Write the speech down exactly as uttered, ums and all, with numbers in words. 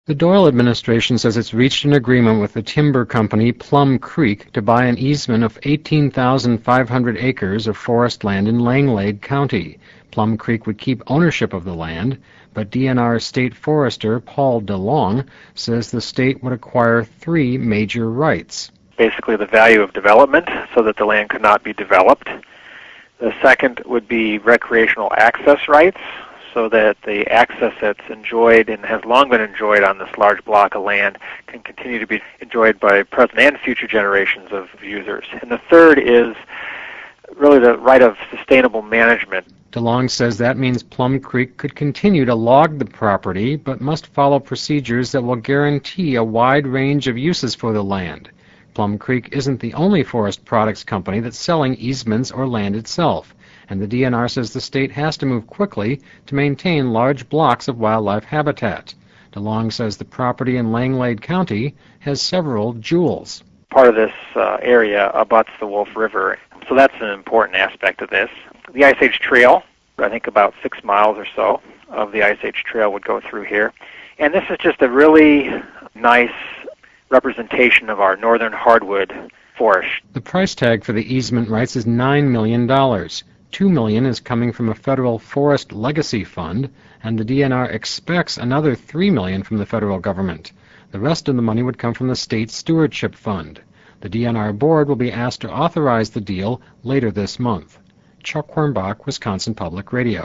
The Doyle administration says it's reached an agreement with the timber company Plum Creek to buy an easement of eighteen thousand five hundred acres of forest land in Langlade County. Plum Creek would keep ownership of the land, but D N R State Forester Paul DeLong says the state would acquire three major rights. Basically the value of development so that the land could not be developed. The second would be recreational access rights, so that the access that's enjoyed and has long been enjoyed on this large block of land can continue to be enjoyed by present and future generations of users. And the third is really the right of sustainable management. DeLong says that means Plum Creek could continue to log the property, but must follow procedures that will guarantee a wide range of uses for the land. Plum Creek isn't the only forest products company that's selling easements or land itself, and the D N R says the state has to move quickly to maintain large blocks of wildlife habitat. DeLong says the property in Langlade County has several jewels. Part of this uh, area abuts the Wolf River, so that's an important aspect of this. The Ice Age Trail, I think about six miles or so of the Ice Age Trail would go through here. And this is just a really nice representation of our northern hardwood forest. The price tag for the easement rights is nine million dollars. two million dollars is coming from a federal forest legacy fund, and the D N R expects another three million dollars from the federal government. The rest of the money would come from the state stewardship fund. The D N R board will be asked to authorize the deal later this month. Chuck Hornbach, Wisconsin Public Radio.